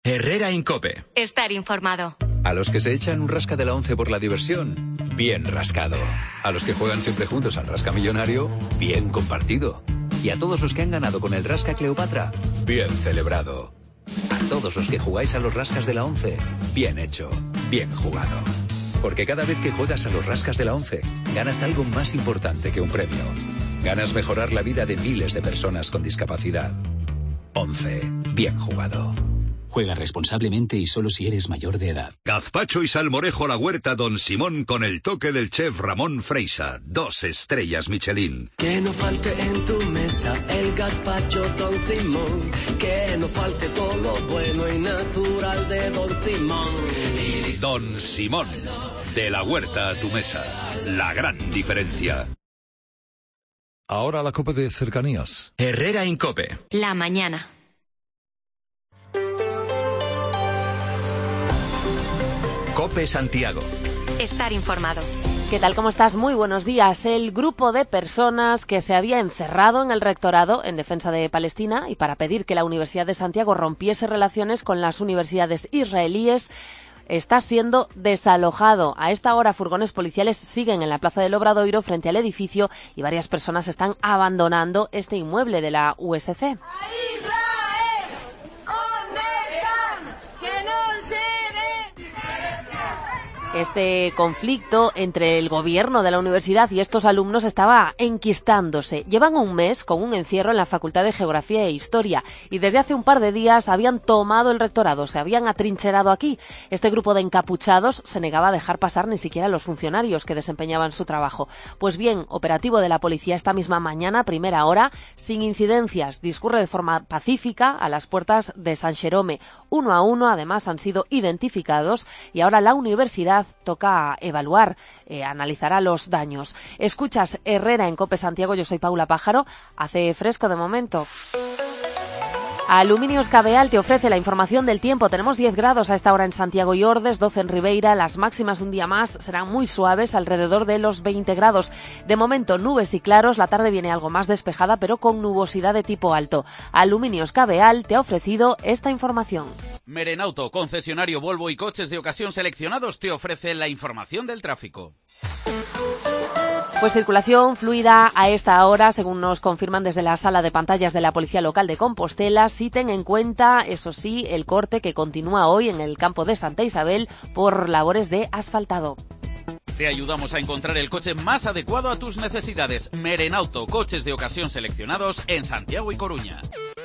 Herrera Incope. Estar informado. A los que se echan un rasca de la 11 por la diversión, bien rascado. A los que juegan siempre juntos al rasca millonario, bien compartido. Y a todos los que han ganado con el rasca Cleopatra, bien celebrado. A todos los que jugáis a los rascas de la 11, bien hecho, bien jugado. Porque cada vez que juegas a los rascas de la 11, ganas algo más importante que un premio. Ganas mejorar la vida de miles de personas con discapacidad. 11. Bien jugado. Juega responsablemente y solo si eres mayor de edad. Gazpacho y salmorejo a la huerta Don Simón con el toque del chef Ramón Freisa. 2 estrellas Michelin. Que no falte en tu mesa el gazpacho Don Simón. Que no falte todo lo bueno y natural de Don Simón. Don Simón. De la huerta a tu mesa. La gran diferencia. Ahora la Copa de Cercanías. Herrera Incope. La mañana. Cope Santiago. Estar informado. ¿Qué tal? ¿Cómo estás? Muy buenos días. El grupo de personas que se había encerrado en el rectorado en defensa de Palestina y para pedir que la Universidad de Santiago rompiese relaciones con las universidades israelíes está siendo desalojado. A esta hora, furgones policiales siguen en la Plaza del Obradoiro frente al edificio y varias personas están abandonando este inmueble de la USC. Este conflicto entre el gobierno de la universidad y estos alumnos estaba enquistándose. Llevan un mes con un encierro en la Facultad de Geografía e Historia y desde hace un par de días habían tomado el rectorado, se habían atrincherado aquí. Este grupo de encapuchados se negaba a dejar pasar ni siquiera a los funcionarios que desempeñaban su trabajo. Pues bien, operativo de la policía esta misma mañana, a primera hora, sin incidencias, discurre de forma pacífica a las puertas de San Xerome. Uno a uno, además, han sido identificados y ahora la universidad toca evaluar, analizará los daños. Escuchas Herrera en Cope Santiago, yo soy Paula Pájaro. Hace fresco de momento. Aluminios Cabeal te ofrece la información del tiempo. Tenemos 10 grados a esta hora en Santiago y Ordes, 12 en Ribeira. Las máximas un día más serán muy suaves, alrededor de los 20 grados. De momento, nubes y claros. La tarde viene algo más despejada, pero con nubosidad de tipo alto. Aluminios Cabeal te ha ofrecido esta información. Merenauto, concesionario Volvo y coches de ocasión seleccionados, te ofrece la información del tráfico. Pues circulación fluida a esta hora, según nos confirman desde la sala de pantallas de la Policía Local de Compostela. Sí ten en cuenta, eso sí, el corte que continúa hoy en el campo de Santa Isabel por labores de asfaltado. Te ayudamos a encontrar el coche más adecuado a tus necesidades. Merenauto, coches de ocasión seleccionados en Santiago y Coruña.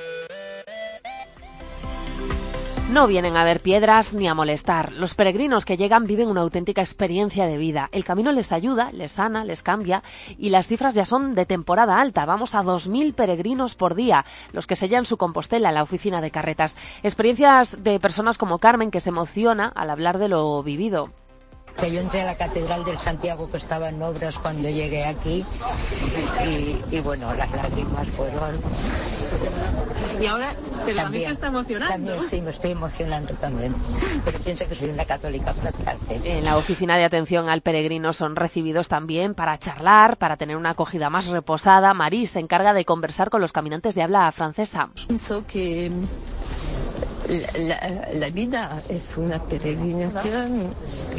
No vienen a ver piedras ni a molestar. Los peregrinos que llegan viven una auténtica experiencia de vida. El camino les ayuda, les sana, les cambia y las cifras ya son de temporada alta. Vamos a 2.000 peregrinos por día, los que sellan su Compostela en la oficina de carretas. Experiencias de personas como Carmen, que se emociona al hablar de lo vivido. O sea, yo entré a la Catedral del Santiago, que estaba en obras cuando llegué aquí, y bueno, las lágrimas fueron... Y ahora, pero también se está emocionando. También sí, me estoy emocionando también, pero pienso que soy una católica practicante. En la oficina de atención al peregrino son recibidos también para charlar, para tener una acogida más reposada. Maris se encarga de conversar con los caminantes de habla francesa. Pienso que la vida es una peregrinación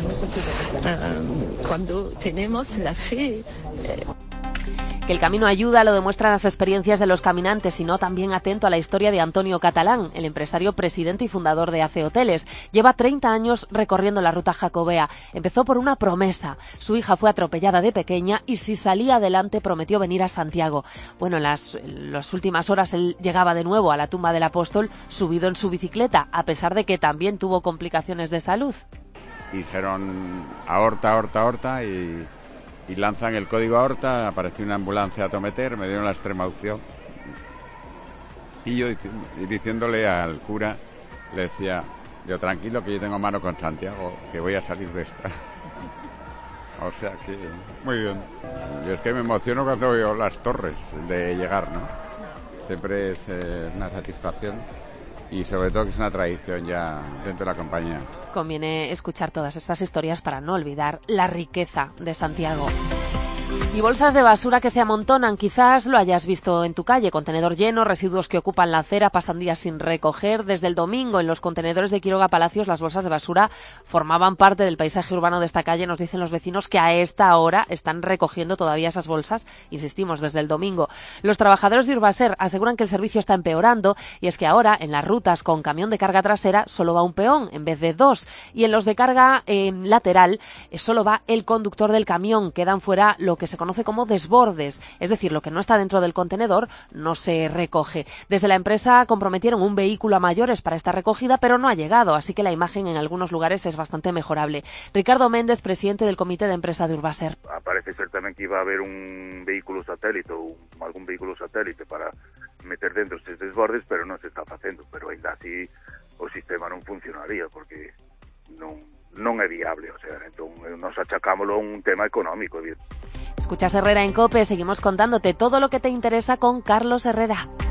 cuando tenemos la fe. Que el camino ayuda lo demuestran las experiencias de los caminantes, y no también atento a la historia de Antonio Catalán, el empresario, presidente y fundador de AC Hoteles. Lleva 30 años recorriendo la ruta jacobea. Empezó por una promesa. Su hija fue atropellada de pequeña y si salía adelante prometió venir a Santiago. Bueno, en las últimas horas él llegaba de nuevo a la tumba del apóstol subido en su bicicleta, a pesar de que también tuvo complicaciones de salud. Hicieron aorta y lanzan el código aorta, apareció una ambulancia a Tometer, me dieron la extrema unción. Y yo diciéndole al cura, le decía, yo tranquilo que yo tengo mano con Santiago, que voy a salir de esta. O sea que, muy bien. Yo es que me emociono cuando veo las torres de llegar, ¿no? Siempre es una satisfacción y sobre todo que es una tradición ya dentro de la compañía. Conviene escuchar todas estas historias para no olvidar la riqueza de Santiago. Y bolsas de basura que se amontonan, quizás lo hayas visto en tu calle, contenedor lleno, residuos que ocupan la acera, pasan días sin recoger. Desde el domingo en los contenedores de Quiroga Palacios las bolsas de basura formaban parte del paisaje urbano de esta calle. Nos dicen los vecinos que a esta hora están recogiendo todavía esas bolsas, insistimos, desde el domingo. Los trabajadores de Urbaser aseguran que el servicio está empeorando y es que ahora en las rutas con camión de carga trasera solo va un peón en vez de dos y en los de carga lateral solo va el conductor del camión. Quedan fuera lo que se conoce como desbordes, es decir, lo que no está dentro del contenedor no se recoge. Desde la empresa comprometieron un vehículo a mayores para esta recogida, pero no ha llegado, así que la imagen en algunos lugares es bastante mejorable. Ricardo Méndez, presidente del comité de empresa de Urbaser. Parece ser tamén que iba a haber un vehículo satélite ou algún vehículo satélite para meter dentro estes desbordes, pero non se está facendo, pero ainda así o sistema non funcionaría porque non é viable, o sea, entón nos achacámoslo a un tema económico. Escuchas Herrera en COPE, seguimos contándote todo lo que te interesa con Carlos Herrera.